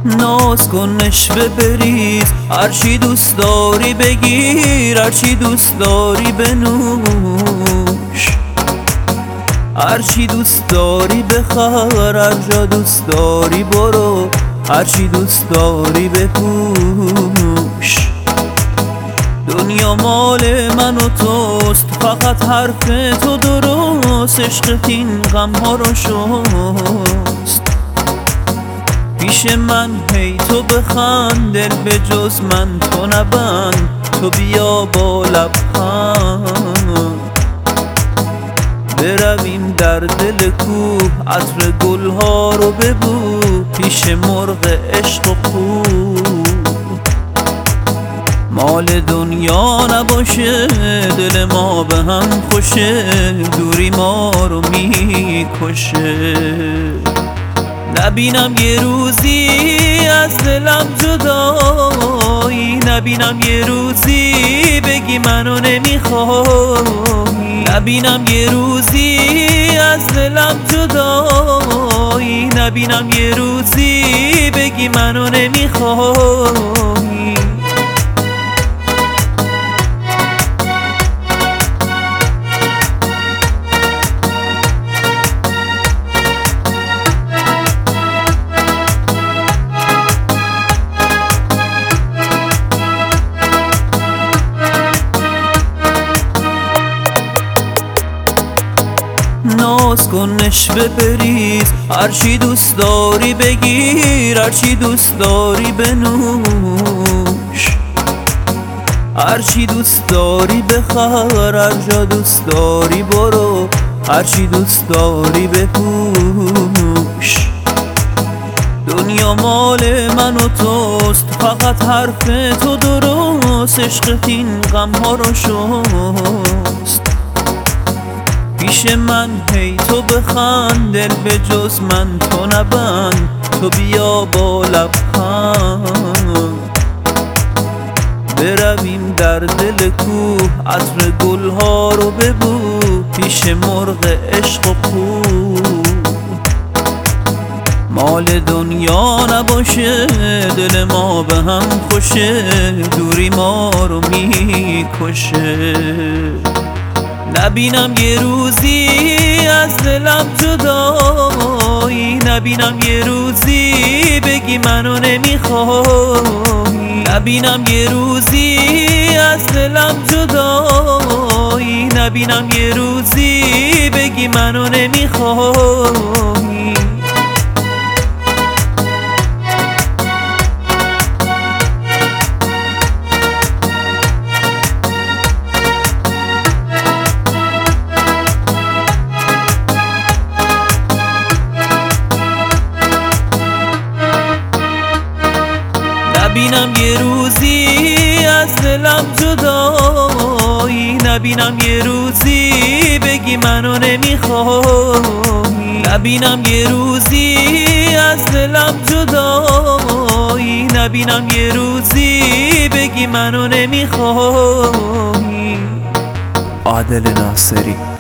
ناز کن نشوه بریز، هرچی دوست داری بگیر، هرچی دوست داری بنوش، هرچی دوست داری بخر، هر جا دوست داری برو، هرچی دوست داری بپوش. دنیا مال من و توست، فقط حرف تو درست، عشقت این غم ها رو شست. پیش من هی تو بخند، دل به جز من تو نبند، تو بیا با لبخند. برویم در دل کوه، عطر گل ها رو ببو، پیش مرغ عشق و خوب. مال دنیا نباشه، دل ما به هم خوشه، دوری ما رو میکشه. نبینم یه روزی از دلم جدایی، نبینم یه روزی بگی منو نمیخوای، نبینم یه روزی از دلم جدایی، نبینم یه روزی بگی منو نمیخوای. ناز کن نشوه بریز، هرچی دوست داری بگیر، هرچی دوست داری بنوش، هرچی دوست داری بخر، هر جا دوست داری برو، هرچی دوست داری بپوش. دنیا مال من و توست، فقط حرف تو درست، عشقت این غم ها رو شست. پیش من هی تو بخند، دل به جز من تو نبند، تو بیا با لبخند. برویم در دل کوه، عطر گل ها رو ببو، پیش مرغ عشق و خوب. مال دنیا نباشه، دل ما به هم خوشه، دوری ما رو میکشه. نبینم یه روزی از دلم جدایی، نبینم یه روزی بگی منو نمیخوای، نبینم یه روزی از دلم جدایی، نبینم یه روزی بگی منو نمیخوای. نبینم یه روزی از دلم جدایی، نبینم یه روزی بگی منو نمیخوای، نبینم یه روزی از دلم جدایی، نبینم یه روزی بگی منو نمیخوای. عادل ناصری.